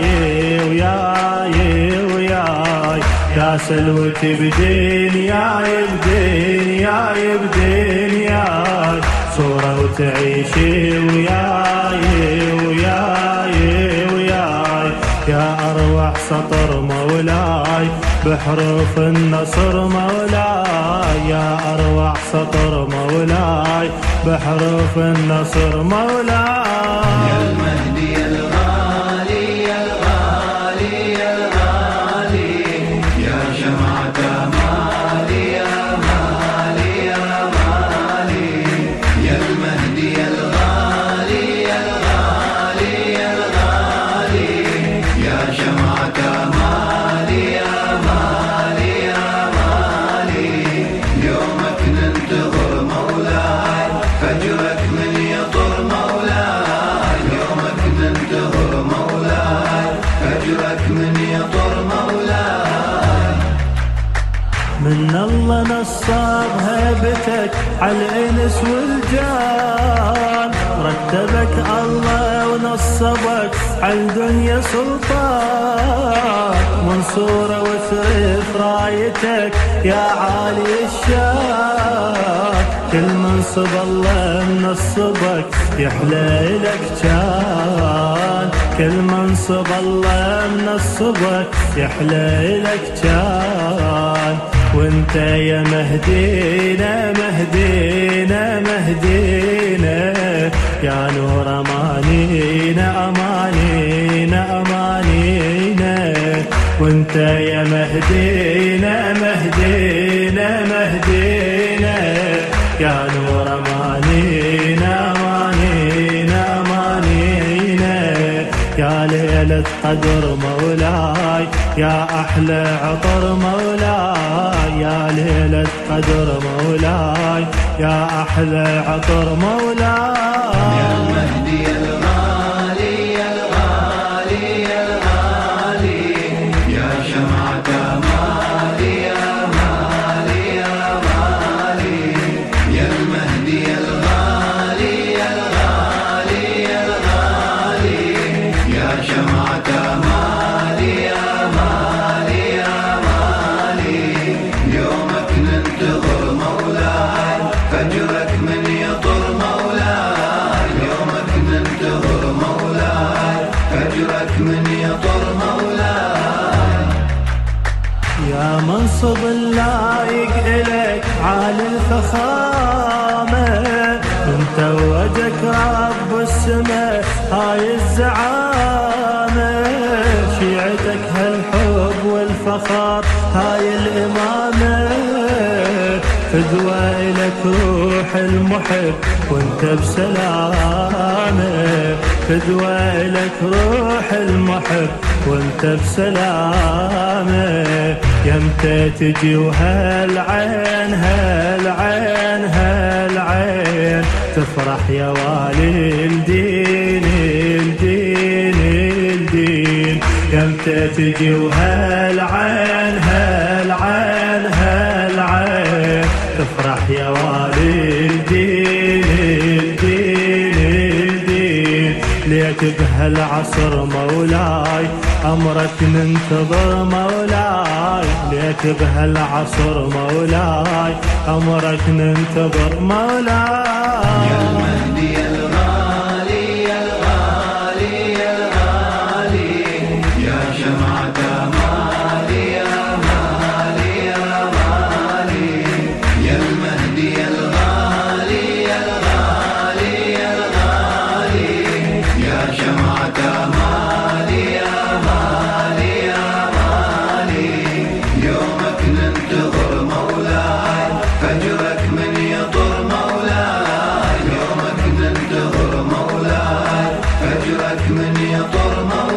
وياي وياي يا سلوتي بدين يا يبدين يا يبدين ياي صورة وتعيشي وياي وياي وياي يا أروع سطر مولاي بحروف النصر مولاي يا أروع سطر مولاي بحروف النصر مولاي يا المهدي الغالي يا الغالي يا الغالي يا شمعة مالي يا مالي يا مالي يا المهدي الغالي يا الغالي يا الغالي يا شمعة مالي يا مالي يا مالي يومك ننتظر مولاي فجرك من يطر مولاي يومك ننتظر مولاي فجرك من يطر مولاي من الله نصاب هيبتك على الانس والجان رتبك الله ونصبك على الدنيا سلطان منصورة وثرف رايتك يا عالي الشان كل منصب الله منصبك يحلى لك كان كل منصب الله منصبك يحلى لك كان وانت يا مهدينا مهدينا مهدينا يا نور امانينا امانينا امانينا وانت يا مهدينا مهدينا مهدينا يا نور امانينا امانينا امانينا يا ليلة قدر مولاي يا احلى عطر مولاي يا ليلة قدر مولاي يا احلى عطر مولاي يا المهدي الغالي يا الغالي يا الغالي يا شمعة مالي يا مالي يا مالي يا المهدي الغالي يا الغالي يا الغالي يا شمعة مالي يا مالي يا مالي يومك ننتظر مولاي فجرك من يطر مولاي يومك ننتظر مولاي فجرك من يطر مولاي يا منصب اللايق إلك عالي الفخامة انت وجهك رب السماء هاي الزعامة شيعتك هالحب والفخر هاي الإمامة فدوى إلك روح المحب وانت بسلامة فدوى إلك روح المحب وانت بسلامة يمتى تجي وهالعين هالعين هالعين تفرح يا والي الدين الدين الدين يمتى تجي وهالعين هالعين هالعين تفرح يا والي الدين الدين الدين ليك بهالعصر مولاي أمرك ننتظر مولاي ليك بهالعصر مولاي أمرك ننتظر مولاي